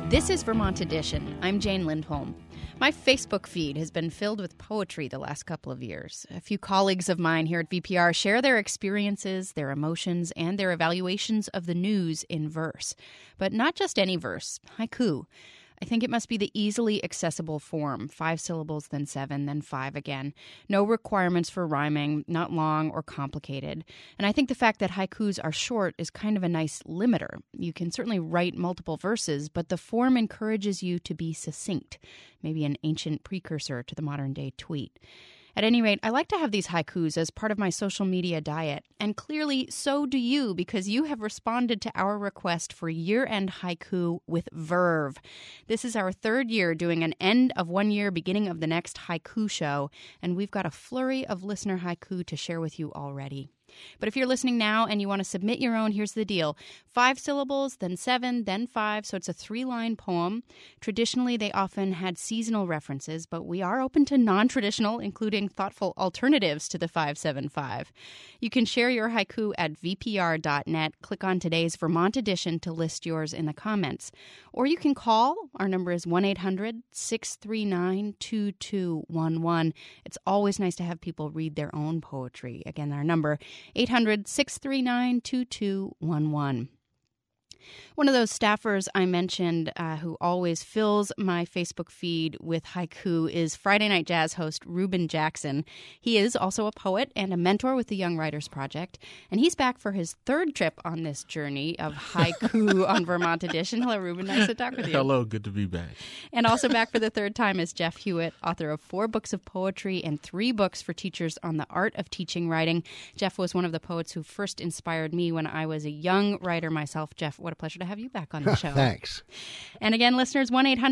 This is Vermont Edition. I'm Jane Lindholm. My Facebook feed has been filled with poetry the last couple of years. A few colleagues of mine here at VPR share their experiences, their emotions, and their evaluations of the news in verse. But not just any verse, haiku. I think it must be the easily accessible form, 5 syllables, then 7, then 5 again. No requirements for rhyming, not long or complicated. And I think the fact that haikus are short is kind of a nice limiter. You can certainly write multiple verses, but the form encourages you to be succinct, maybe an ancient precursor to the modern-day tweet. At any rate, I like to have these haikus as part of my social media diet. And clearly, so do you, because you have responded to our request for year-end haiku with verve. This is our third year doing an end of one year, beginning of the next haiku show, and we've got a flurry of listener haiku to share with you already. But if you're listening now and you want to submit your own, here's the deal. 5 syllables, then 7, then 5, so it's a 3-line poem. Traditionally, they often had seasonal references, but we are open to non-traditional, including thoughtful alternatives to the 575. You can share your haiku at vpr.net. Click on today's Vermont Edition to list yours in the comments. Or you can call. Our number is 1-800-639-2211. It's always nice to have people read their own poetry. Again, our number 800-639-2211. One of those staffers I mentioned who always fills my Facebook feed with haiku is Friday Night Jazz host Reuben Jackson. He is also a poet and a mentor with the Young Writers Project, and he's back for his third trip on this journey of haiku on Vermont Edition. Hello, Reuben. Nice to talk with you. Hello. Good to be back. And also back for the third time is Jeff Hewitt, author of 4 books of poetry and 3 books for teachers on the art of teaching writing. Jeff was one of the poets who first inspired me when I was a young writer myself. Jeff, what a pleasure to have you back on the show. Thanks. And again, listeners,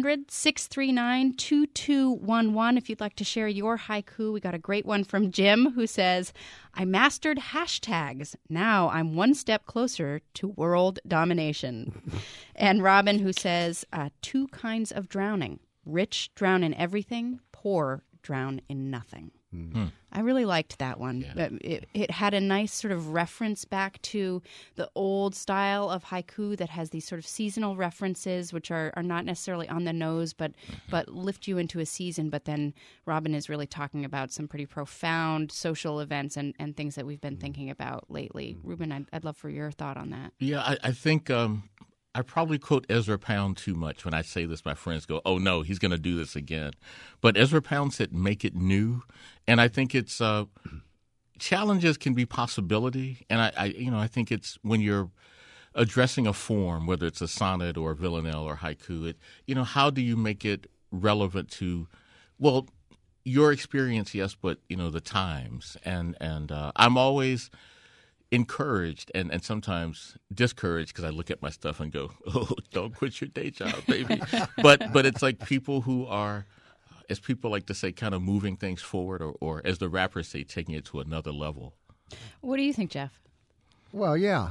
1-800-639-2211. If you'd like to share your haiku, we got a great one from Jim who says, I mastered hashtags. Now I'm one step closer to world domination. And Robin who says, 2 kinds of drowning. Rich drown in everything, poor drown in nothing. Mm-hmm. I really liked that one. Yeah. It had a nice sort of reference back to the old style of haiku that has these sort of seasonal references, which are not necessarily on the nose, but lift you into a season. But then Robin is really talking about some pretty profound social events and things that we've been thinking about lately. Reuben, I'd love for your thought on that. Yeah, I think I probably quote Ezra Pound too much when I say this. My friends go, oh, no, he's going to do this again. But Ezra Pound said, make it new. And I think it's challenges can be possibility. And I think it's when you're addressing a form, whether it's a sonnet or a villanelle or haiku, how do you make it relevant to, well, your experience, yes, but, the times. And I'm always encouraged and sometimes discouraged because I look at my stuff and go, oh, don't quit your day job, baby. but it's like people who are, as people like to say, kind of moving things forward or as the rappers say, taking it to another level. What do you think, Jeff? Well, yeah.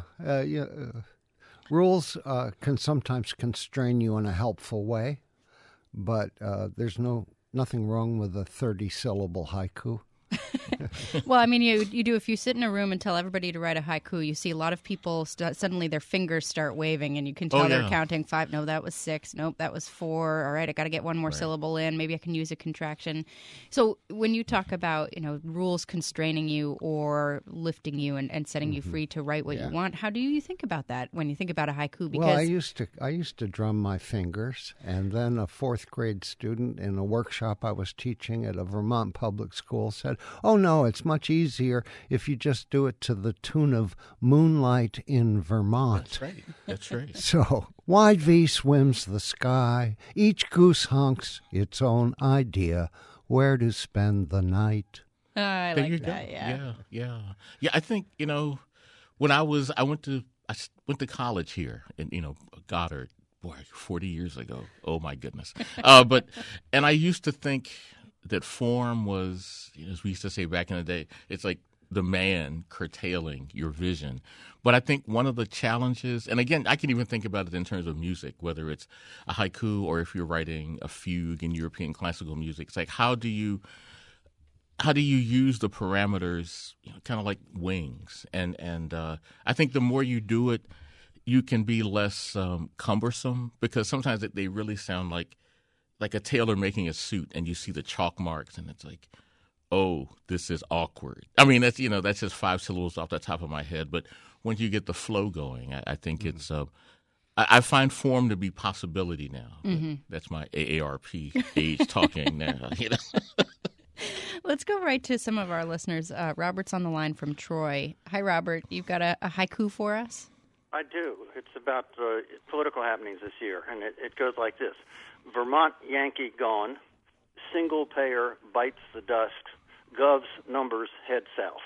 Rules can sometimes constrain you in a helpful way, but there's nothing wrong with a 30-syllable haiku. Well, I mean, you do. If you sit in a room and tell everybody to write a haiku, you see a lot of people suddenly their fingers start waving, and you can tell they're counting 5. No, that was 6. Nope, that was 4. All right, I got to get one more syllable in. Maybe I can use a contraction. So when you talk about rules constraining you or lifting you and setting you free to write what you want, how do you think about that when you think about a haiku? Because well, I used to drum my fingers, and then a 4th grade student in a workshop I was teaching at a Vermont public school said, oh, no, it's much easier if you just do it to the tune of Moonlight in Vermont. That's right. So, wide V swims the sky, each goose honks its own idea where to spend the night. I like that, Yeah, I think, when I went to college here in, Goddard, boy, 40 years ago. Oh, my goodness. And I used to think that form was, as we used to say back in the day, it's like the man curtailing your vision. But I think one of the challenges, and again, I can even think about it in terms of music, whether it's a haiku or if you're writing a fugue in European classical music, it's like how do you use the parameters, kind of like wings? And I think the more you do it, you can be less cumbersome, because sometimes they really sound like a tailor making a suit, and you see the chalk marks, and it's like, oh, this is awkward. I mean, that's just 5 syllables off the top of my head. But once you get the flow going, I think it's I find form to be possibility now. Mm-hmm. That's my AARP age talking now. Let's go right to some of our listeners. Robert's on the line from Troy. Hi, Robert. You've got a haiku for us? I do. It's about political happenings this year, and it goes like this. Vermont Yankee gone, single payer bites the dust, Gov's numbers head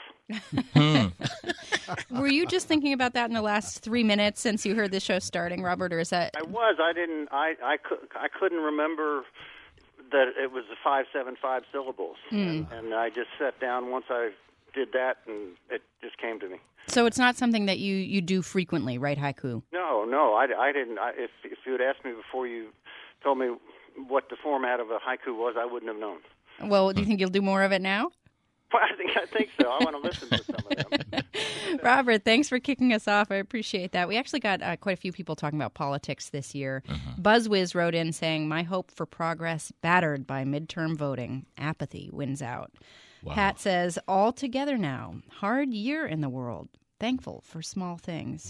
south. Were you just thinking about that in the last 3 minutes since you heard the show starting, Robert, or is that... I was. I didn't. I couldn't remember that it was 5 syllables, and I just sat down once I did that, and it just came to me. So it's not something that you do frequently, right, haiku? No, I didn't. If you had asked me before you told me what the format of a haiku was, I wouldn't have known. Well, do you think you'll do more of it now? Well, I think so. I want to listen to some of them. Robert, thanks for kicking us off. I appreciate that. We actually got quite a few people talking about politics this year. BuzzWiz wrote in saying, my hope for progress battered by midterm voting. Apathy wins out. Wow. Pat says, all together now. Hard year in the world. Thankful for small things.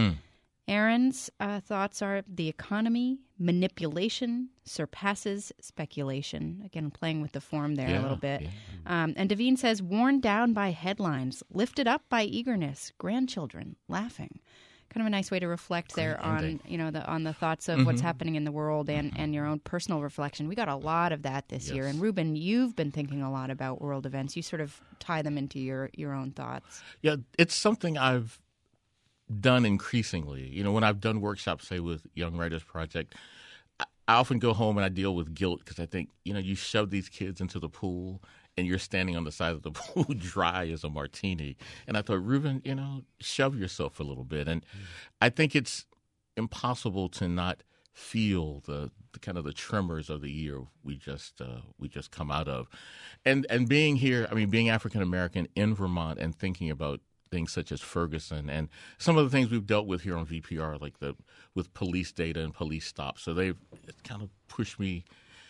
Aaron's thoughts are the economy, manipulation, surpasses speculation. Again, playing with the form there a little bit. Yeah. And Devine says, worn down by headlines, lifted up by eagerness, grandchildren laughing. Kind of a nice way to reflect there on the thoughts of what's happening in the world and your own personal reflection. We got a lot of that this year. And Ruben, you've been thinking a lot about world events. You sort of tie them into your own thoughts. Yeah, it's something I've done increasingly. When I've done workshops, say with Young Writers Project, I often go home and I deal with guilt because I think, you shove these kids into the pool and you're standing on the side of the pool dry as a martini. And I thought, Ruben, shove yourself a little bit. And I think it's impossible to not feel the kind of the tremors of the year we just come out of. And being here, being African American in Vermont and thinking about things such as Ferguson and some of the things we've dealt with here on VPR, like with police data and police stops. So they've kind of pushed me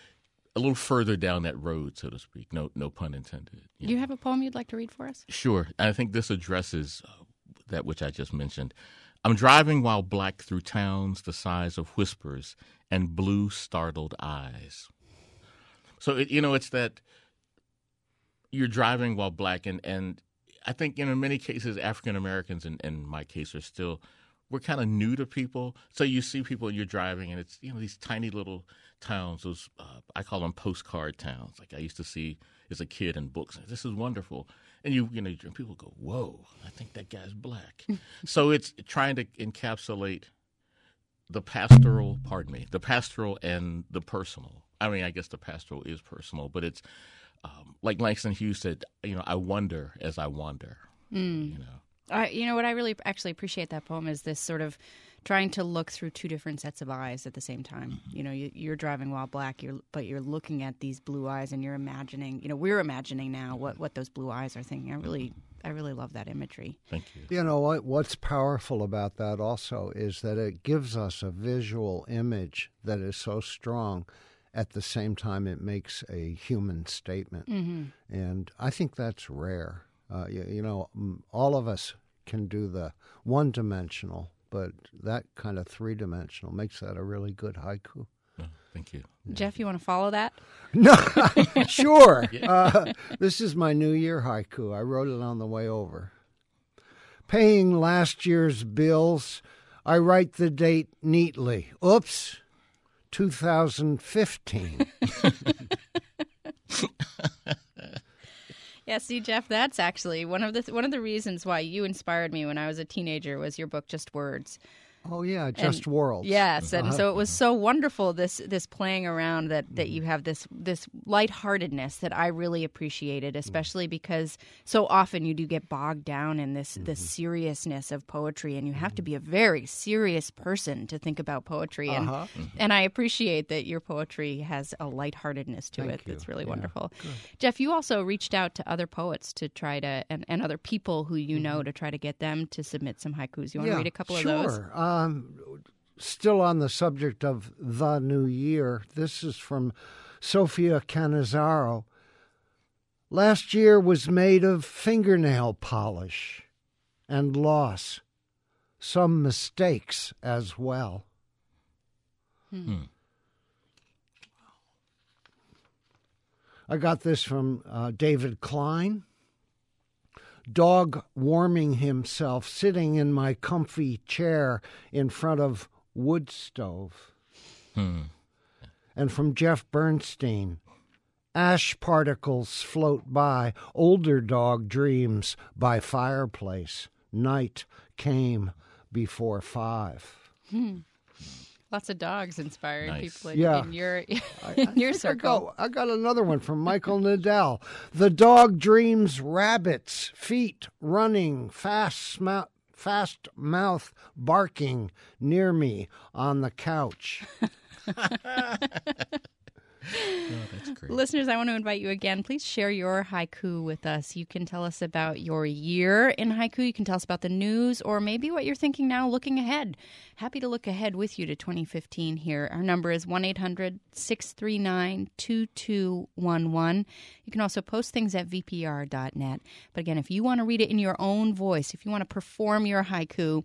a little further down that road, so to speak. No pun intended. Do you have a poem you'd like to read for us? Sure. And I think this addresses that which I just mentioned. I'm driving while black through towns the size of whispers and blue startled eyes. So, it's that you're driving while black and I think, in many cases, African Americans, in my case, we're kind of new to people. So you see people and you're driving, and it's, these tiny little towns, those, I call them postcard towns, like I used to see as a kid in books. This is wonderful. And people go, whoa, I think that guy's black. So it's trying to encapsulate the pastoral and the personal. I guess the pastoral is personal, but it's, like Langston Hughes said, I wonder as I wander. What I really actually appreciate that poem is this sort of trying to look through two different sets of eyes at the same time. You're driving while black, but you're looking at these blue eyes and you're imagining, we're imagining now what those blue eyes are thinking. I really love that imagery. Thank you. What's powerful about that also is that it gives us a visual image that is so strong. At the same time, it makes a human statement. And I think that's rare. All of us can do the one-dimensional, but that kind of three-dimensional makes that a really good haiku. Oh, thank you. Jeff, you want to follow that? No, sure. This is my New Year haiku. I wrote it on the way over. Paying last year's bills, I write the date neatly. Oops. 2015. Yeah, see, Jeff, that's actually one of the reasons why you inspired me when I was a teenager was your book, Just Words. Oh, yeah, Just Worlds. Yes, and so it was so wonderful, this playing around that you have this lightheartedness that I really appreciated, especially because so often you do get bogged down in this seriousness of poetry, and you have to be a very serious person to think about poetry. And I appreciate that your poetry has a lightheartedness to it that's really wonderful. Good. Jeff, you also reached out to other poets to try to, and other people who know, to try to get them to submit some haikus. You want to read a couple of those? Sure. Still on the subject of the new year, this is from Sophia Canizaro. Last year was made of fingernail polish and loss, some mistakes as well. I got this from David Klein. Dog warming himself sitting in my comfy chair in front of wood stove. And from Jeff Bernstein, ash particles float by, older dog dreams by fireplace. Night came before 5. Lots of dogs inspiring people in your circle. I got another one from Michael Nadell. The dog dreams rabbits, feet running, fast mouth barking near me on the couch. Oh, that's great. Listeners, I want to invite you again. Please share your haiku with us. You can tell us about your year in haiku. You can tell us about the news or maybe what you're thinking now looking ahead. Happy to look ahead with you to 2015 here. Our number is 1-800-639-2211. You can also post things at vpr.net. But again, if you want to read it in your own voice, if you want to perform your haiku,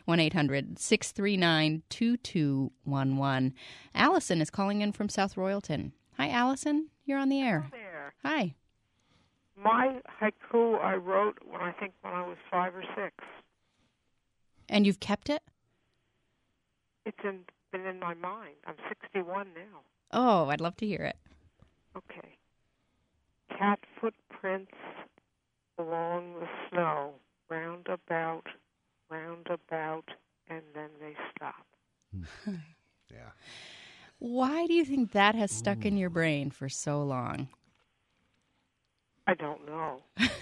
1-800-639-2211. Allison is calling in from South Royalton. Hi, Allison. You're on the air. Hello there. Hi. My haiku I wrote when I was 5 or 6. And you've kept it? It's been in my mind. I'm 61 now. Oh, I'd love to hear it. Okay. Cat footprints along the snow, roundabout, and then they stop. Yeah. Why do you think that has stuck in your brain for so long? I don't know.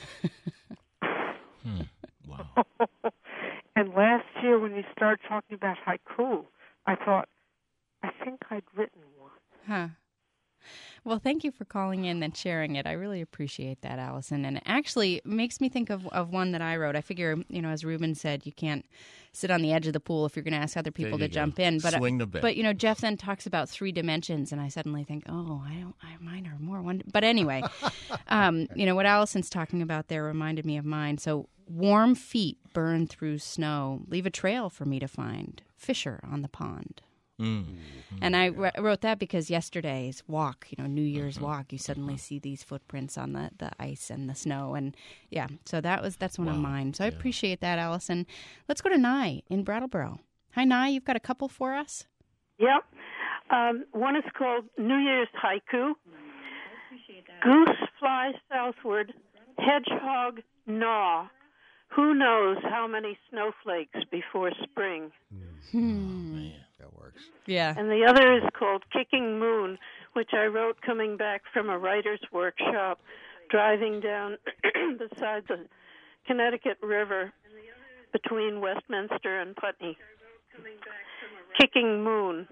Wow. And last year when you started talking about haiku, I thought, I think I'd written one. Huh. Well, thank you for calling in and sharing it. I really appreciate that, Allison. And it actually makes me think of one that I wrote. I figure, as Ruben said, you can't sit on the edge of the pool if you're going to ask other people to jump in. But swing the bat. But Jeff then talks about 3 dimensions, and I suddenly think, mine are more one. But anyway, what Allison's talking about there reminded me of mine. So warm feet burn through snow, leave a trail for me to find. Fisher on the pond. And I wrote that because yesterday's walk, New Year's walk, you suddenly see these footprints on the ice and the snow. And so that's one of mine. So I appreciate that, Allison. Let's go to Nye in Brattleboro. Hi, Nye. You've got a couple for us? Yep. One is called New Year's Haiku. Goose flies southward, hedgehog gnaw. Who knows how many snowflakes before spring? Man. That works. Yeah. And the other is called Kicking Moon, which I wrote coming back from a writer's workshop, driving down beside the Connecticut River between Westminster and Putney. Kicking Moon.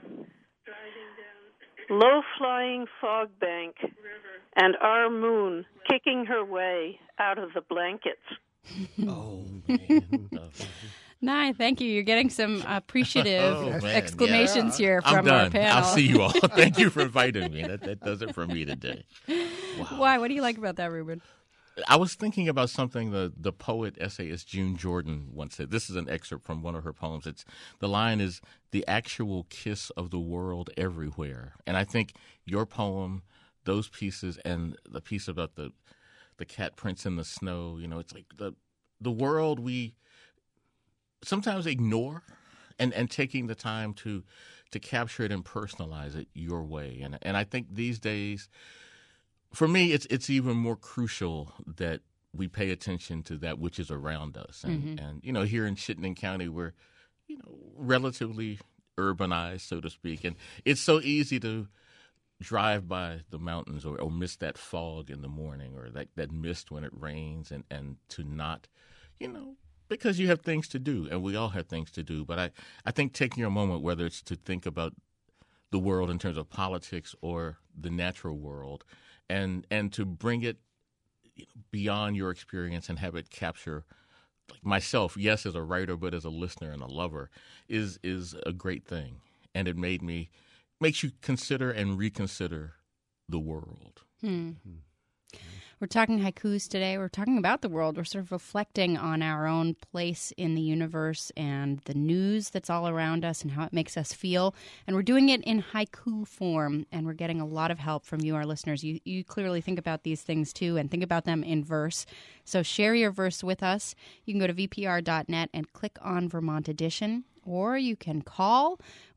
Low-flying fog bank and our moon kicking her way out of the blankets. Oh, man. Nye, thank you. You're getting some appreciative exclamations here I'm from done. our panel. I'll see you all. Thank you for inviting me. That does it for me today. Wow. Why? What do you like about that, Ruben? I was thinking about something the poet essayist June Jordan once said. This is an excerpt from one of her poems. The line is, "The actual kiss of the world everywhere." And I think your poem, those pieces, and the piece about the cat prints in the snow, it's like the world we sometimes ignore, and taking the time to capture it and personalize it your way. And I think these days, for me, it's even more crucial that we pay attention to that which is around us. And here in Chittenden County, we're relatively urbanized, so to speak, and it's so easy to drive by the mountains or miss that fog in the morning or that mist when it rains and to not, because you have things to do, and we all have things to do. But I think taking a moment, whether it's to think about the world in terms of politics or the natural world, and to bring it beyond your experience and have it capture myself, yes, as a writer, but as a listener and a lover, is a great thing. And it makes you consider and reconsider the world. We're talking haikus today. We're talking about the world. We're sort of reflecting on our own place in the universe and the news that's all around us and how it makes us feel. And we're doing it in haiku form, and we're getting a lot of help from you, our listeners. You clearly think about these things, too, and think about them in verse. So share your verse with us. You can go to vpr.net and click on Vermont Edition, or you can call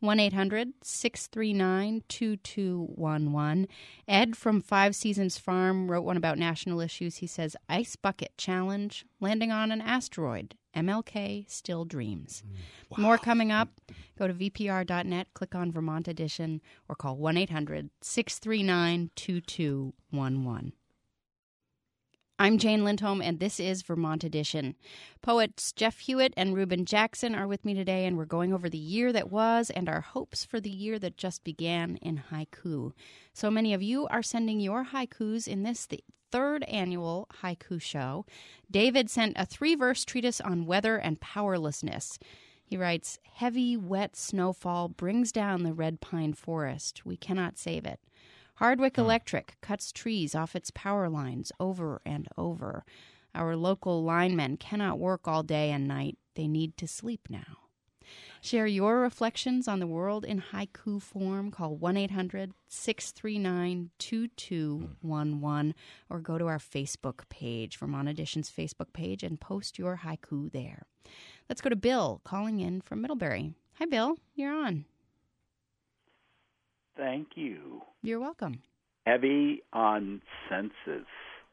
1-800-639-2211. Ed from Five Seasons Farm wrote one about national issues. He says, Ice Bucket Challenge, landing on an asteroid. MLK still dreams. Wow. More coming up. Go to vpr.net, click on Vermont Edition, or call 1-800-639-2211. I'm Jane Lindholm, and this is Vermont Edition. Poets Jeff Hewitt and Reuben Jackson are with me today, and we're going over the year that was and our hopes for the year that just began in haiku. So many of you are sending your haikus in this, the third annual haiku show. David sent a 3-verse treatise on weather and powerlessness. He writes, heavy, wet snowfall brings down the red pine forest. We cannot save it. Hardwick Electric cuts trees off its power lines over and over. Our local linemen cannot work all day and night. They need to sleep now. Share your reflections on the world in haiku form. Call 1-800-639-2211 or go to our Facebook page, Vermont Edition's Facebook page, and post your haiku there. Let's go to Bill calling in from Middlebury. Hi, Bill. You're on. Thank you. You're welcome. Heavy on senses,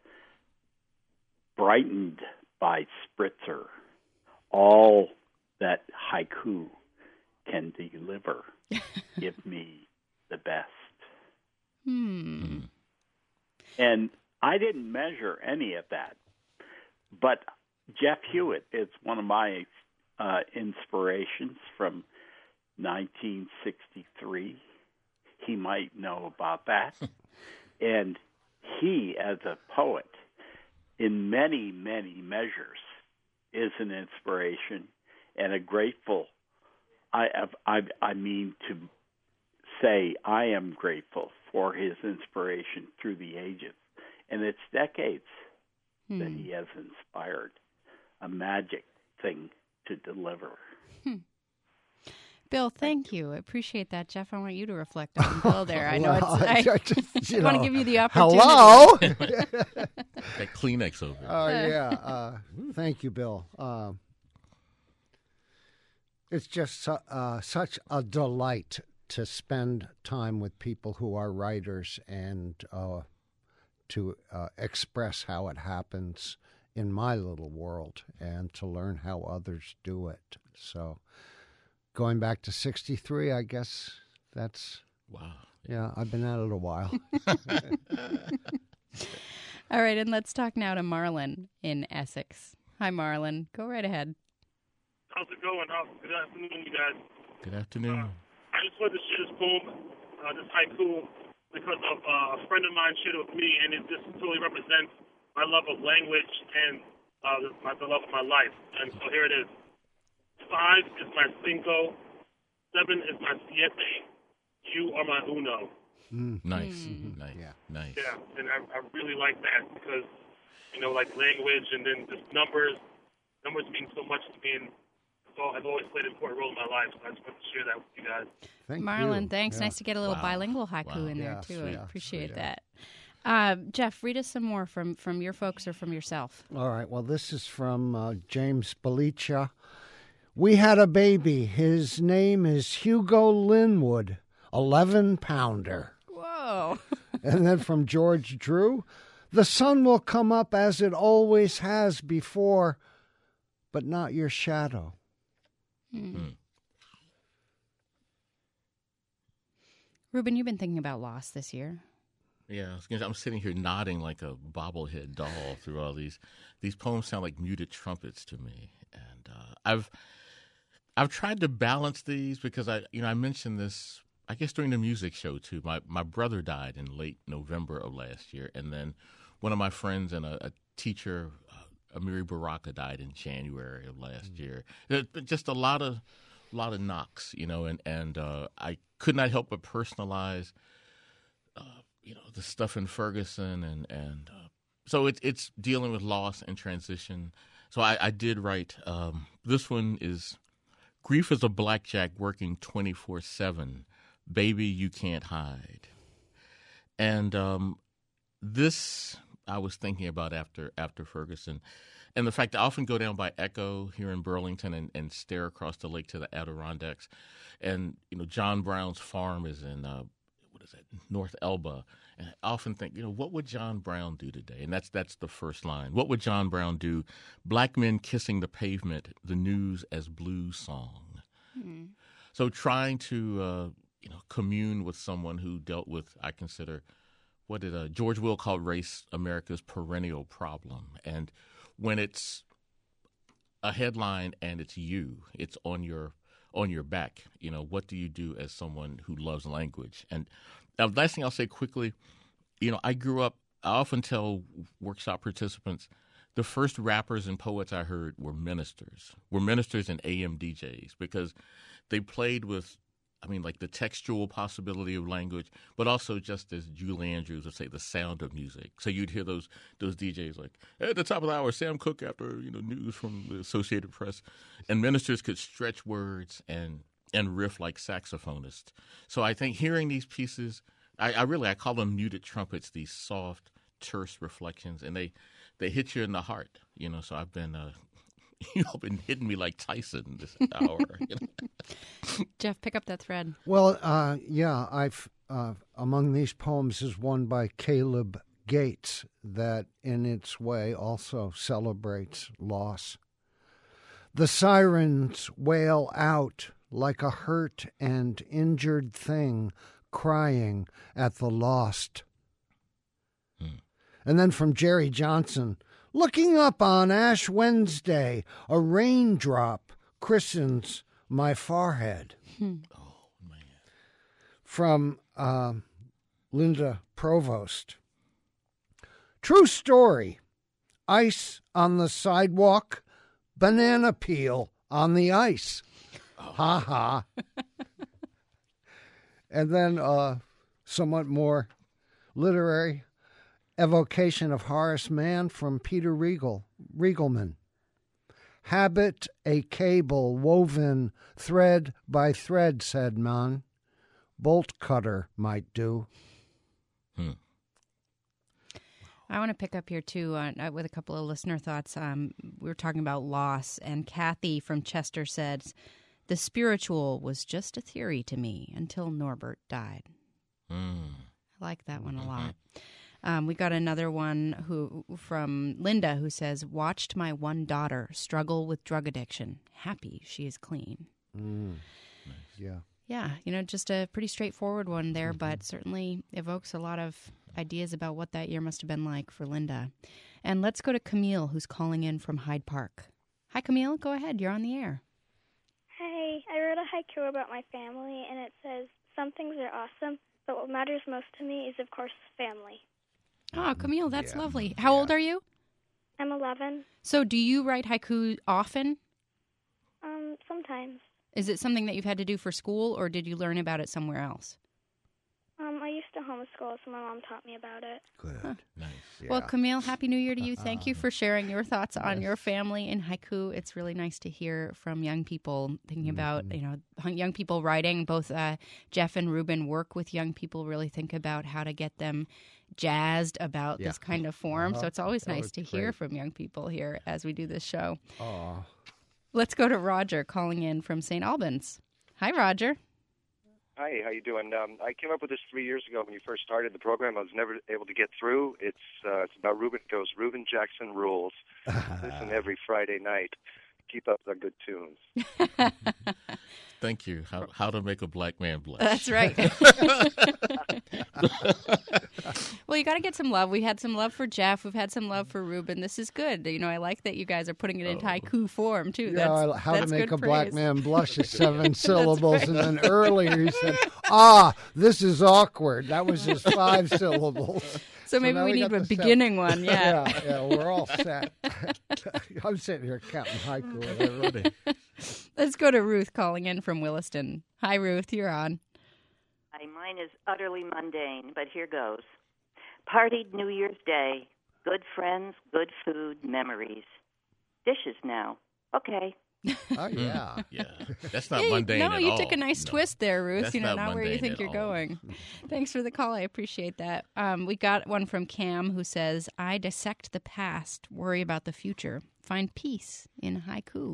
brightened by spritzer, all that haiku can deliver. Give me the best. And I didn't measure any of that, but Jeff Hewitt is one of my inspirations from 1963. He might know about that. And he, as a poet, in many, many measures, is an inspiration and a grateful. I mean to say I am grateful for his inspiration through the ages. And it's decades that he has inspired a magic thing to deliver. Bill, thank you. I appreciate that. Jeff, I want you to reflect on Bill there. I know I want to give you the opportunity. Hello? That Kleenex over. Oh, yeah. Thank you, Bill. It's just such a delight to spend time with people who are writers and to express how it happens in my little world and to learn how others do it. So going back to 63, I guess that's... Wow. Yeah, I've been at it a while. All right, and let's talk now to Marlon in Essex. Hi, Marlon. Go right ahead. How's it going? Good afternoon, you guys. Good afternoon. I just wanted to share this poem, this haiku, because of a friend of mine shared it with me, and it just totally represents my love of language and the love of my life. And so here it is. 5 is my cinco, 7 is my siete, you are my uno. Nice. Nice. Yeah. Nice. Yeah, and I really like that because, like language and then just numbers mean so much to me, and I've always played an important role in my life, so I just want to share that with you guys. Thank Marlon, you. thanks. Yeah. Nice to get a little bilingual haiku in there, too. Sweet, I appreciate sweet. that. Jeff, read us some more from your folks or from yourself. All right. Well, this is from James Belicia. We had a baby. His name is Hugo Linwood, 11-pounder. Whoa. And then from George Drew, the sun will come up as it always has before, but not your shadow. Reuben, you've been thinking about loss this year. Yeah, I'm sitting here nodding like a bobblehead doll through all these. These poems sound like muted trumpets to me, and I've tried to balance these because I mentioned this, I guess, during the music show too. My brother died in late November of last year, and then one of my friends and a teacher Amiri Baraka died in January of last year. There's been just a lot of knocks, and I could not help but personalize, the stuff in Ferguson, and so it's dealing with loss and transition. So I did write. This one is Grief is a Blackjack Working 24/7. Baby, you can't hide. And this I was thinking about after Ferguson. And the fact that I often go down by Echo here in Burlington and stare across the lake to the Adirondacks. And, John Brown's farm is in, North Elba. And I often think, what would John Brown do today? And that's the first line. What would John Brown do? Black men kissing the pavement, the news as blues song. Mm-hmm. So trying to, commune with someone who dealt with, I consider, what did George Will call race America's perennial problem. And when it's a headline and it's on your back, what do you do as someone who loves language? And the last thing I'll say quickly, I grew up, I often tell workshop participants, the first rappers and poets I heard were ministers and AM DJs, because they played with, the textual possibility of language, but also, just as Julie Andrews would say, the sound of music. So you'd hear those DJs like, at the top of the hour, Sam Cooke after, news from the Associated Press. And ministers could stretch words and riff like saxophonists. So I think hearing these pieces, I call them muted trumpets, these soft, terse reflections, and they hit you in the heart, So I've been been hitting me like Tyson this hour. Jeff, pick up that thread. Well, I've among these poems is one by Caleb Gates that, in its way, also celebrates loss. The sirens wail out like a hurt and injured thing crying at the lost. And then from Jerry Johnson, looking up on Ash Wednesday, a raindrop christens my forehead. Oh, man. From Linda Provost. True story. Ice on the sidewalk, banana peel on the ice. Oh. Ha ha. And then somewhat more literary evocation of Horace Mann from Peter Riegelman. Habit a cable woven thread by thread, said Mann. Bolt cutter might do. I want to pick up here, too, with a couple of listener thoughts. We were talking about loss, and Kathy from Chester said, the spiritual was just a theory to me until Norbert died. I like that one a lot. We got another one from Linda who says, watched my one daughter struggle with drug addiction. Happy she is clean. Nice. Yeah. Yeah, just a pretty straightforward one there, but certainly evokes a lot of ideas about what that year must have been like for Linda. And let's go to Camille, who's calling in from Hyde Park. Hi, Camille. Go ahead. You're on the air. Hey, I wrote a haiku about my family, and it says, some things are awesome, but what matters most to me is, of course, family. Oh, Camille, that's lovely. How old are you? I'm 11. So do you write haiku often? Sometimes. Is it something that you've had to do for school, or did you learn about it somewhere else? I used to homeschool, so my mom taught me about it. Good. Huh. Nice. Yeah. Well, Camille, Happy New Year to you. Thank you for sharing your thoughts on your family in haiku. It's really nice to hear from young people thinking about, young people writing. Both Jeff and Ruben work with young people, really think about how to get them jazzed about this kind of form. So it's always nice to hear from young people here as we do this show. Let's go to Roger calling in from St. Albans. Hi, Roger. Hi, how you doing? I came up with this 3 years ago when you first started the program. I was never able to get through. It's about Ruben. It goes, Ruben Jackson Rules. Listen every Friday night. Keep up the good tunes. Thank you. How to make a black man blush. That's right. Well, you got to get some love. We had some love for Jeff. We've had some love for Ruben. This is good. I like that you guys are putting it in haiku form, too. Yeah, how to make a black man blush is 7 syllables. Right. And then earlier he said, this is awkward. That was just 5 syllables. So maybe now we need got a the beginning one. Yeah. yeah, we're all set. I'm sitting here counting haiku. Let's go to Ruth calling in from Williston. Hi, Ruth. You're on. Hi, mine is utterly mundane, but here goes. Partied New Year's Day. Good friends, good food, memories. Dishes now. Okay. Oh, yeah. Yeah. That's not mundane at all. No, you took a nice twist there, Ruth. That's Not not where you mundane think at you're all. going. Thanks for the call. I appreciate that. We got one from Cam who says, I dissect the past, worry about the future, find peace in haiku.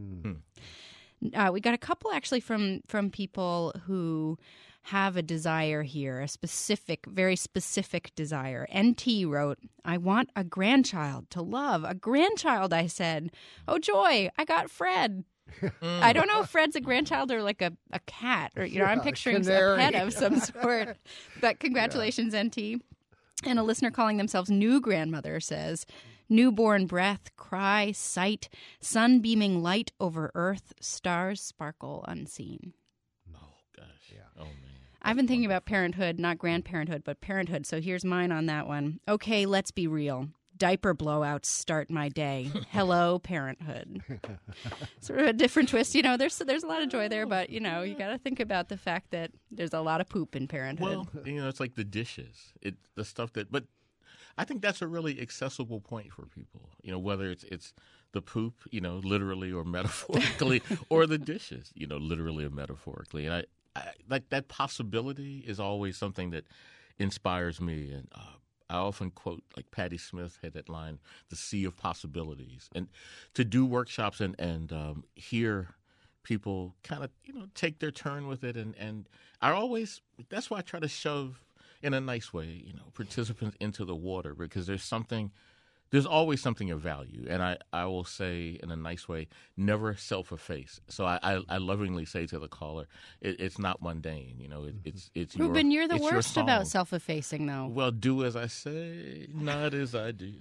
We got a couple actually from people who have a desire here, a specific, very specific desire. NT wrote, I want a grandchild to love. A grandchild, I said. Oh, joy, I got Fred. I don't know if Fred's a grandchild or like a cat. Or I'm picturing a pet of some sort. But congratulations, NT. And a listener calling themselves New Grandmother says, newborn breath, cry, sight, sun beaming light over earth, stars sparkle unseen. Oh, gosh. Yeah. Oh, man. I've been thinking about parenthood, not grandparenthood, but parenthood. So here's mine on that one. Okay, let's be real. Diaper blowouts start my day. Hello, parenthood. Sort of a different twist. There's a lot of joy there, but, you got to think about the fact that there's a lot of poop in parenthood. Well, it's like the dishes, the stuff that, but I think that's a really accessible point for people, whether it's the poop, literally or metaphorically, or the dishes, literally or metaphorically. And I like that possibility is always something that inspires me. And I often quote, like Patti Smith had that line, the sea of possibilities. And to do workshops and hear people kind of, take their turn with it. And that's why I try to shove, in a nice way, participants into the water, because there's always something of value. And I will say in a nice way, never self-efface. So I lovingly say to the caller, it's not mundane. It's Ruben, you're the worst your about self-effacing, though. Well, do as I say, not as I do.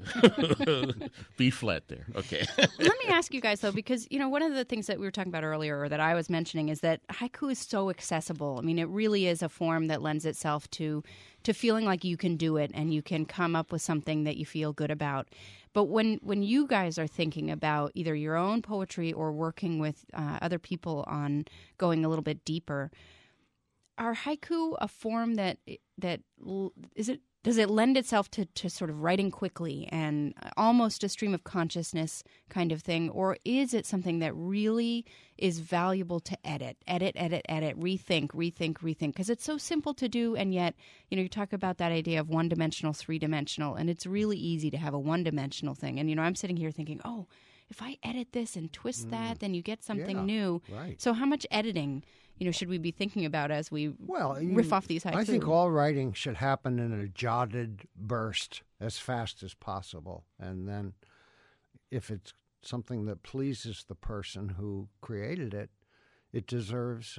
Be flat there. Okay. Let me ask you guys, though, because, one of the things that we were talking about earlier, or that I was mentioning, is that haiku is so accessible. I mean, it really is a form that lends itself to feeling like you can do it and you can come up with something that you feel good about. But when you guys are thinking about either your own poetry or working with other people on going a little bit deeper, are haiku a form that does it lend itself to sort of writing quickly and almost a stream of consciousness kind of thing? Or is it something that really is valuable to edit, rethink? Because it's so simple to do, and yet, you talk about that idea of one-dimensional, three-dimensional, and it's really easy to have a one-dimensional thing. And, I'm sitting here thinking, oh, if I edit this and twist that, then you get something new. Right. So how much editing should we be thinking about as we riff off these haiku? I think all writing should happen in a jotted burst as fast as possible. And then if it's something that pleases the person who created it, it deserves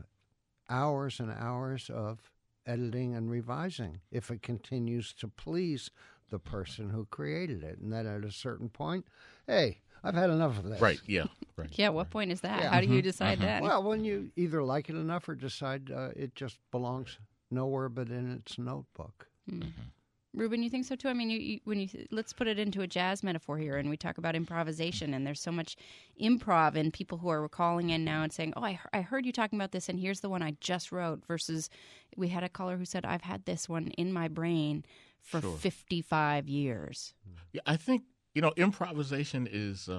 hours and hours of editing and revising if it continues to please the person who created it. And then at a certain point, hey, I've had enough of this. Right, yeah. Right. Yeah, what point is that? Yeah. How do you decide that? Well, when you either like it enough or decide it just belongs nowhere but in its notebook. Mm-hmm. Ruben, you think so too? I mean, let's put it into a jazz metaphor here, and we talk about improvisation, and there's so much improv in people who are calling in now and saying, oh, I heard you talking about this, and here's the one I just wrote, versus we had a caller who said, I've had this one in my brain for 55 years. Yeah, I think, improvisation is,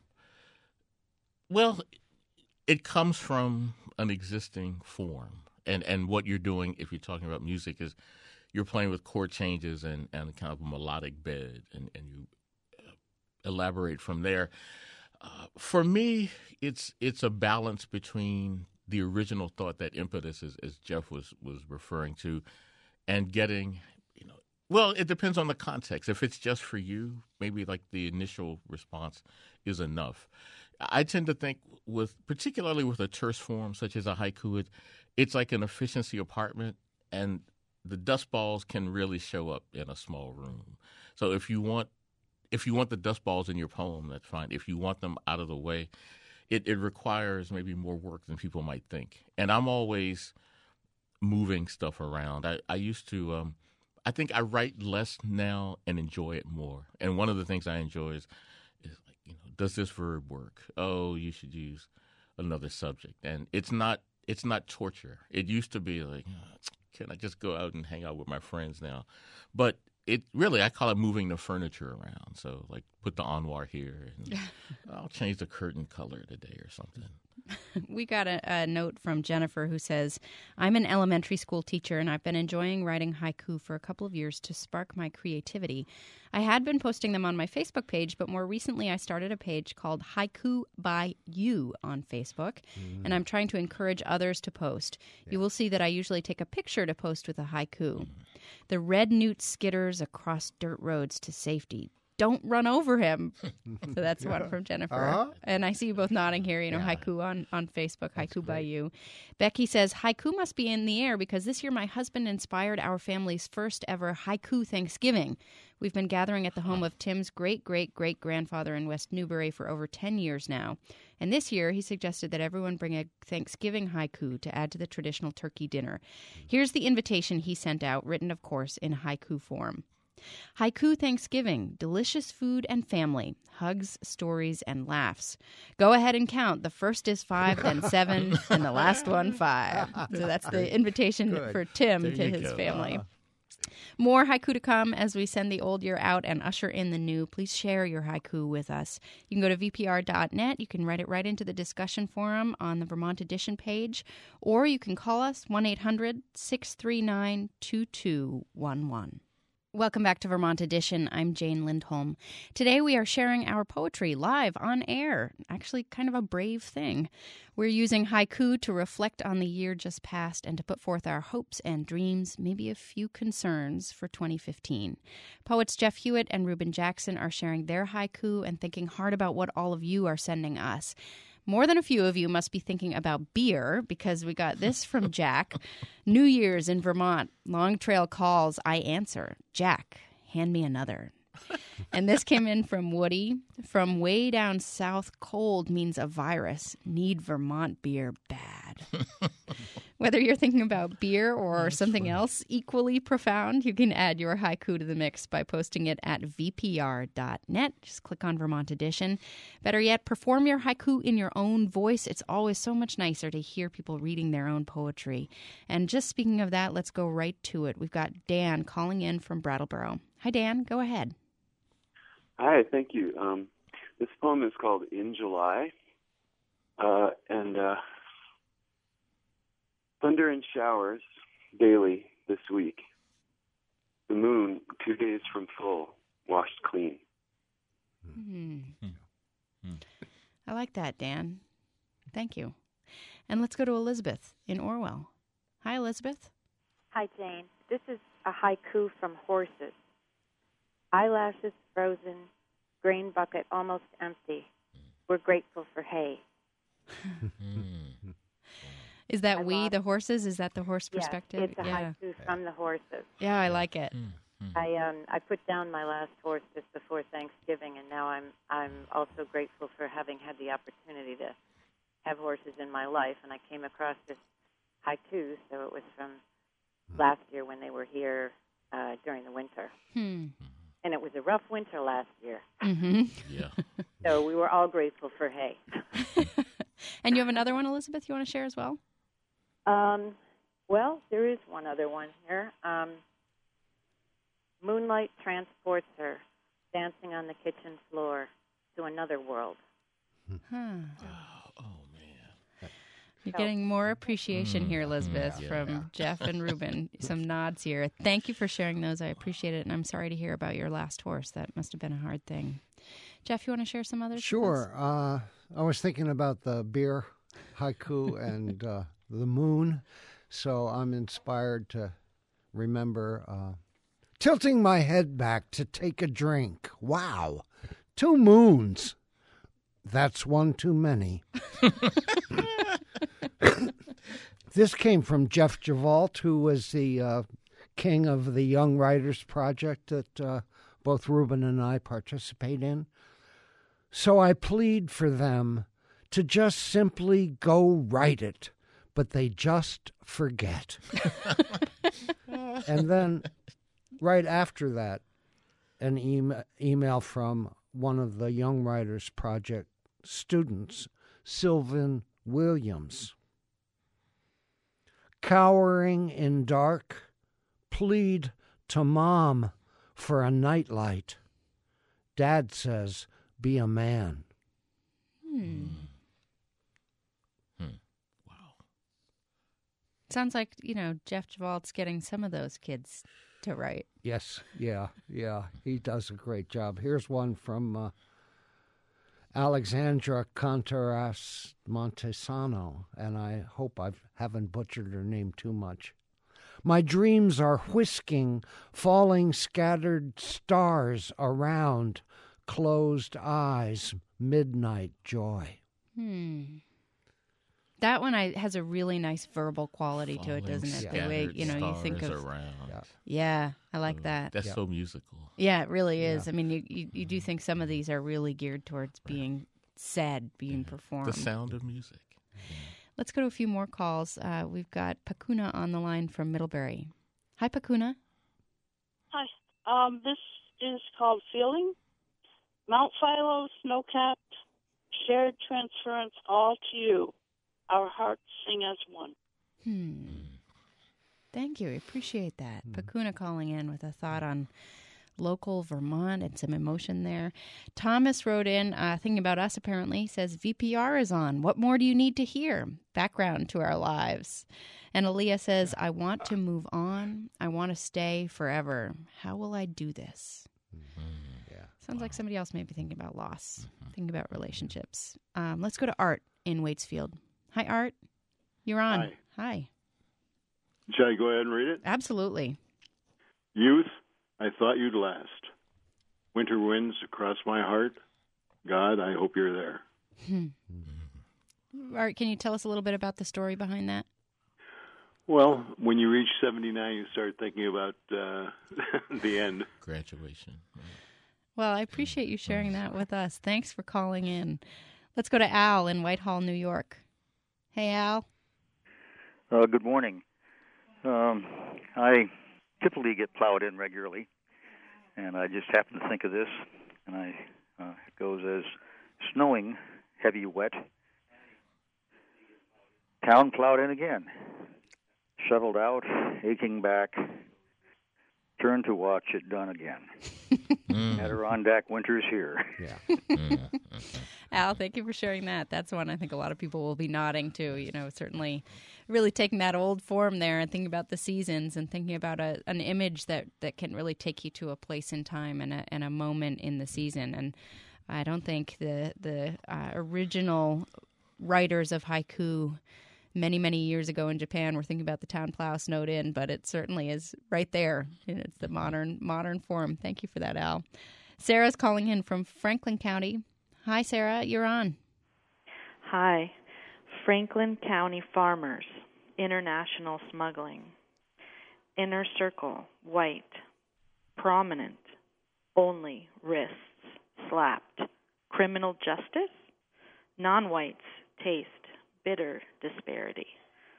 it comes from an existing form. And what you're doing, if you're talking about music, is you're playing with chord changes and kind of a melodic bed, and you elaborate from there. For me, it's a balance between the original thought, that impetus, as Jeff was referring to, and getting, well, it depends on the context. If it's just for you, maybe like the initial response is enough. I tend to think particularly with a terse form such as a haiku, it's like an efficiency apartment, and the dust balls can really show up in a small room. So if you want the dust balls in your poem, that's fine. If you want them out of the way, it requires maybe more work than people might think. And I'm always moving stuff around. I used to I think I write less now and enjoy it more. And one of the things I enjoy is like, does this verb work? Oh, you should use another subject. And it's not torture. It used to be like, can I just go out and hang out with my friends now? But I call it moving the furniture around. So like put the armoire here and I'll change the curtain color today or something. We got a note from Jennifer who says, I'm an elementary school teacher and I've been enjoying writing haiku for a couple of years to spark my creativity. I had been posting them on my Facebook page, but more recently I started a page called Haiku by You on Facebook, and I'm trying to encourage others to post. Yeah. You will see that I usually take a picture to post with a haiku. The red newt skitters across dirt roads to safety. Don't run over him. So that's one from Jennifer. And I see you both nodding here, haiku on Facebook, that's Haiku by You. Becky says, haiku must be in the air because this year my husband inspired our family's first ever haiku Thanksgiving. We've been gathering at the home of Tim's great-great-great-grandfather in West Newbury for over 10 years now. And this year he suggested that everyone bring a Thanksgiving haiku to add to the traditional turkey dinner. Here's the invitation he sent out, written, of course, in haiku form. Haiku Thanksgiving, delicious food and family, hugs, stories, and laughs. Go ahead and count. The first is 5, then 7, and the last one 5. So that's the invitation for Tim to his family. More haiku to come as we send the old year out and usher in the new. Please share your haiku with us. You can go to vpr.net. You can write it right into the discussion forum on the Vermont Edition page, or you can call us 1-800-639-2211. Welcome back to Vermont Edition. I'm Jane Lindholm. Today we are sharing our poetry live on air. Actually, kind of a brave thing. We're using haiku to reflect on the year just passed and to put forth our hopes and dreams, maybe a few concerns for 2015. Poets Jeff Hewitt and Reuben Jackson are sharing their haiku and thinking hard about what all of you are sending us. More than a few of you must be thinking about beer because we got this from Jack. New Year's in Vermont. Long Trail calls. I answer. Jack, hand me another. And this came in from Woody. From way down south, cold means a virus. Need Vermont beer bad. Whether you're thinking about beer or something else equally profound, you can add your haiku to the mix by posting it at vpr.net. Just click on Vermont Edition. Better yet, perform your haiku in your own voice. It's always so much nicer to hear people reading their own poetry. And just speaking of that, let's go right to it. We've got Dan calling in from Brattleboro. Hi, Dan. Go ahead. Hi, thank you. This poem is called In July. Thunder and showers daily this week. The moon, 2 days from full, washed clean. I like that, Dan. Thank you. And let's go to Elizabeth in Orwell. Hi, Elizabeth. Hi, Jane. This is a haiku from Horses. Eyelashes frozen, grain bucket almost empty. We're grateful for hay. Is that the horses? Is that the horse perspective? It's a haiku from the horses. Yeah, I like it. I put down my last horse just before Thanksgiving, and now I'm also grateful for having had the opportunity to have horses in my life. And I came across this haiku, so it was from last year when they were here during the winter. And it was a rough winter last year. Yeah. So we were all grateful for hay. And you have another one, Elizabeth, you want to share as well? Well, there is one other one here. Moonlight transports her, dancing on the kitchen floor, to another world. You're getting more appreciation here, Elizabeth, from Jeff and Reuben. Some nods here. Thank you for sharing those. I appreciate it, and I'm sorry to hear about your last horse. That must have been a hard thing. Jeff, you want to share some others? Sure. I was thinking about the beer haiku and the moon, so I'm inspired to remember tilting my head back to take a drink. Wow. 2 moons. That's one too many. This came from Jeff Javalt, who was the king of the Young Writers Project that both Reuben and I participate in. So I plead for them to just simply go write it, but they just forget. And then right after that, an email from one of the Young Writers Project students, Sylvan Williams. Cowering in dark, plead to Mom for a nightlight. Dad says, be a man. Wow. Sounds like, Jeff Gewalt's getting some of those kids to write. Yes, yeah. He does a great job. Here's one from Alexandra Contaras Montesano, and I hope I haven't butchered her name too much. My dreams are whisking, falling scattered stars around, closed eyes, midnight joy. That one has a really nice verbal quality to it, doesn't it? The way, you think of... around. Yeah, I like that. That's so musical. Yeah, it really is. I mean, you do think some of these are really geared towards being said, being performed. The sound of music. Let's go to a few more calls. We've got Pakuna on the line from Middlebury. Hi, Pakuna. Hi. This is called Feeling. Mount Philo, snow-capped, shared transference, all to you. Our hearts sing as one. Thank you. I appreciate that. Pakuna calling in with a thought on local Vermont and some emotion there. Thomas wrote in, thinking about us apparently, he says, VPR is on. What more do you need to hear? Background to our lives. And Aaliyah says, I want to move on. I want to stay forever. How will I do this? Sounds like somebody else may be thinking about loss, thinking about relationships. Let's go to Art in Waitsfield. Hi, Art. You're on. Hi. Shall I go ahead and read it? Absolutely. Youth, I thought you'd last. Winter winds across my heart. God, I hope you're there. Art, can you tell us a little bit about the story behind that? Well, when you reach 79, you start thinking about the end. Graduation. Well, I appreciate you sharing that with us. Thanks for calling in. Let's go to Al in Whitehall, New York. Hey, Al. Good morning. I typically get plowed in regularly, and I just happened to think of this, and it goes as snowing, heavy, wet. Town plowed in again. Shoveled out, aching back. Turn to watch it done again. Adirondack winter's here. Al, thank you for sharing that. That's one I think a lot of people will be nodding to, certainly really taking that old form there and thinking about the seasons and thinking about an image that can really take you to a place in time and a moment in the season. And I don't think the original writers of haiku many, many years ago in Japan were thinking about the town plow snowed in, but it certainly is right there. It's the modern form. Thank you for that, Al. Sarah's calling in from Franklin County. Hi, Sarah. You're on. Hi. Franklin County farmers, international smuggling. Inner circle, white. Prominent, only wrists, slapped. Criminal justice, non-whites, taste. Bitter disparity.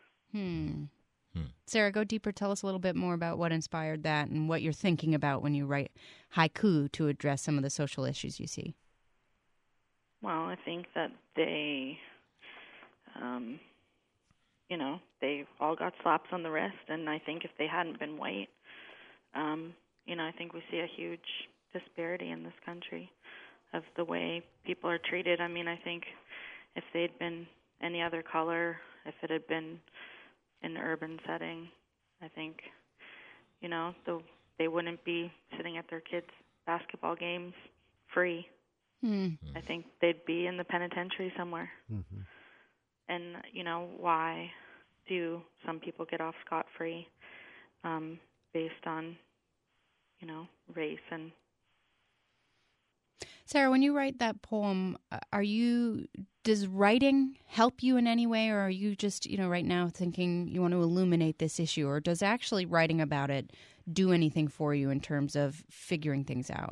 Sarah, go deeper. Tell us a little bit more about what inspired that and what you're thinking about when you write haiku to address some of the social issues you see. Well, I think that they, they all got slaps on the wrist, and I think if they hadn't been white, I think we see a huge disparity in this country of the way people are treated. I mean, I think if they'd been any other color, if it had been in an urban setting, I think, they wouldn't be sitting at their kids' basketball games free. I think they'd be in the penitentiary somewhere. And, why do some people get off scot-free based on, race and... Sarah, when you write that poem, does writing help you in any way, or are you just, right now thinking you want to illuminate this issue, or does actually writing about it do anything for you in terms of figuring things out?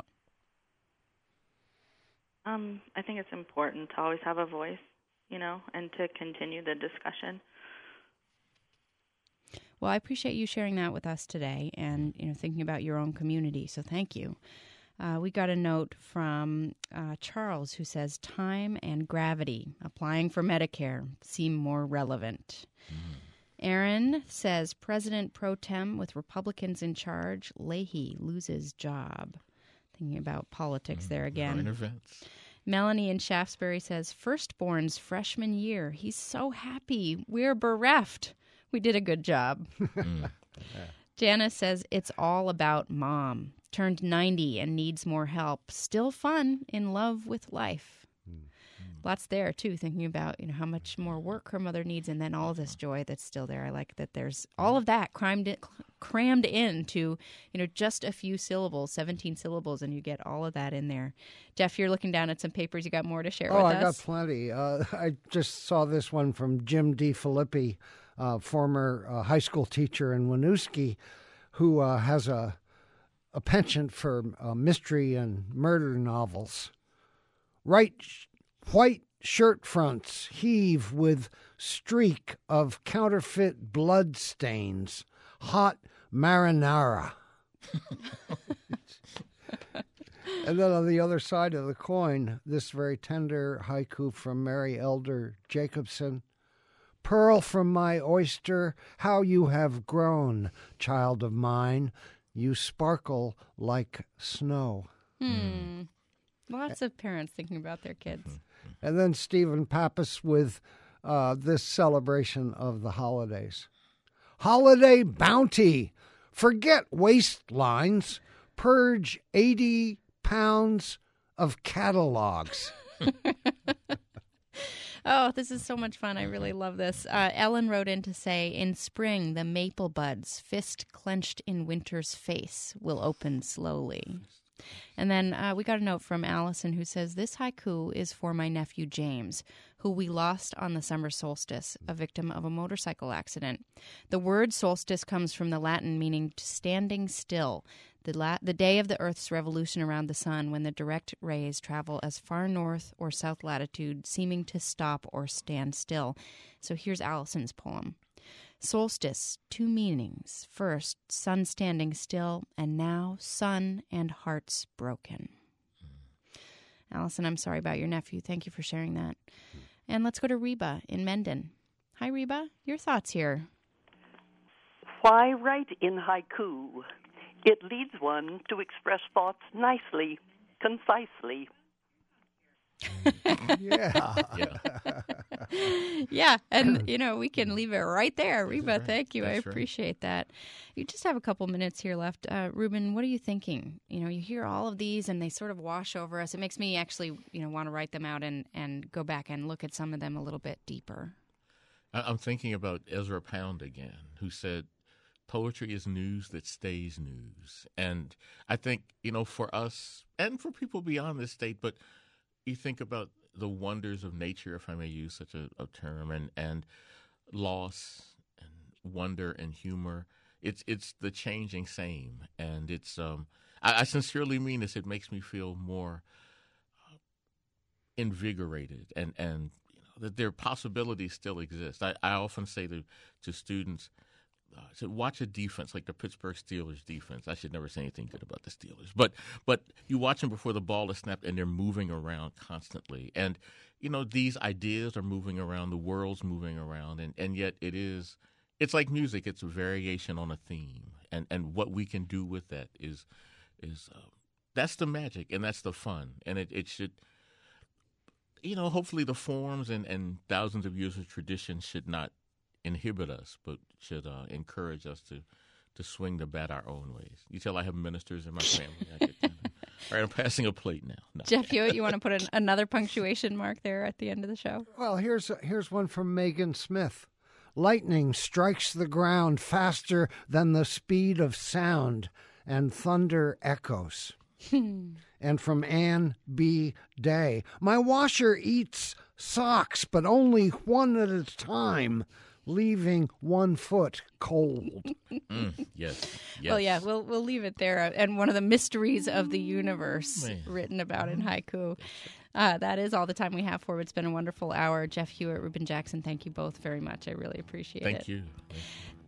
I think it's important to always have a voice, and to continue the discussion. Well, I appreciate you sharing that with us today and, thinking about your own community. So thank you. We got a note from Charles who says, time and gravity, applying for Medicare, seem more relevant. Aaron says, President pro tem with Republicans in charge, Leahy loses job. Thinking about politics there again. Current events. Melanie in Shaftesbury says, firstborn's freshman year. He's so happy. We're bereft. We did a good job. Janice says, it's all about mom. Turned 90 and needs more help. Still fun, in love with life. Lots there, too, thinking about, how much more work her mother needs and then all this joy that's still there. I like that there's all of that crammed into, just a few syllables, 17 syllables, and you get all of that in there. Jeff, you're looking down at some papers. You got more to share with us? I got plenty. I just saw this one from Jim D. Filippi, former high school teacher in Winooski, who has a penchant for mystery and murder novels. White shirt fronts heave with streak of counterfeit blood stains. Hot marinara. And then on the other side of the coin, this very tender haiku from Mary Elder Jacobson. Pearl from my oyster, how you have grown, child of mine. You sparkle like snow. Lots of parents thinking about their kids. And then Stephen Pappas with this celebration of the holidays. Holiday bounty. Forget waistlines. Purge 80 pounds of catalogs. Oh, this is so much fun. I really love this. Ellen wrote in to say, in spring, the maple buds, fist clenched in winter's face, will open slowly. And then we got a note from Allison who says, this haiku is for my nephew James, who we lost on the summer solstice, a victim of a motorcycle accident. The word solstice comes from the Latin meaning standing still, the day of the Earth's revolution around the sun when the direct rays travel as far north or south latitude, seeming to stop or stand still. So here's Allison's poem. Solstice, two meanings. First, sun standing still, and now sun and hearts broken. Allison, I'm sorry about your nephew. Thank you for sharing that. And let's go to Reba in Mendon. Hi, Reba. Your thoughts here. Why write in haiku? It leads one to express thoughts nicely, concisely. Yeah, and we can leave it right there. Reba, right. Thank you. That's I appreciate that. You just have a couple minutes here left. Ruben, what are you thinking? You hear all of these and they sort of wash over us. It makes me actually, want to write them out and go back and look at some of them a little bit deeper. I'm thinking about Ezra Pound again, who said, poetry is news that stays news. And I think, for us and for people beyond this state, but you think about the wonders of nature, if I may use such a term, and loss and wonder and humor. It's the changing same. And it's I sincerely mean this. It makes me feel more invigorated and that their possibilities still exist. I often say to students, to watch a defense like the Pittsburgh Steelers defense. I should never say anything good about the Steelers, but you watch them before the ball is snapped and they're moving around constantly. And these ideas are moving around, the world's moving around, and yet it's like music. It's a variation on a theme, and what we can do with that is that's the magic and that's the fun, and it should. Hopefully the forms and thousands of years of tradition should not inhibit us, but should encourage us to swing the bat our own ways. You tell I have ministers in my family. All right, I'm passing a plate now. No. Jeff Hewitt, you want to put another punctuation mark there at the end of the show? Well, here's one from Megan Smith. Lightning strikes the ground faster than the speed of sound, and thunder echoes. And from Ann B. Day, my washer eats socks, but only one at a time, leaving one foot cold. Yes. Well, yeah, we'll leave it there. And one of the mysteries of the universe written about in haiku. That is all the time we have for it. It's been a wonderful hour. Jeff Hewitt, Ruben Jackson, thank you both very much. I really appreciate it. Thank you.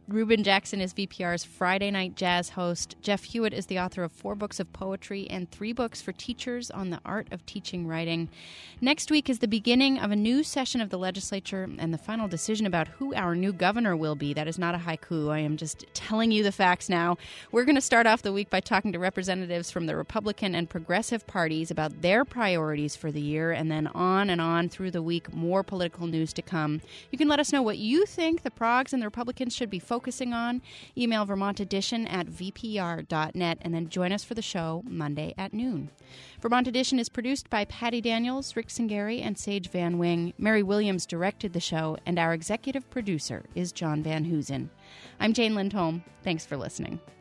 Reuben Jackson is VPR's Friday Night Jazz host. Jeff Hewitt is the author of 4 books of poetry and 3 books for teachers on the art of teaching writing. Next week is the beginning of a new session of the legislature and the final decision about who our new governor will be. That is not a haiku. I am just telling you the facts now. We're going to start off the week by talking to representatives from the Republican and Progressive parties about their priorities for the year, and then on and on through the week, more political news to come. You can let us know what you think the Progs and the Republicans should be focusing on. Email Vermont Edition at vpr.net, and then join us for the show Monday at noon. Vermont Edition is produced by Patty Daniels, Rick Singari, and Sage Van Wing. Mary Williams directed the show, and our executive producer is John Van Hoosen. I'm Jane Lindholm. Thanks for listening.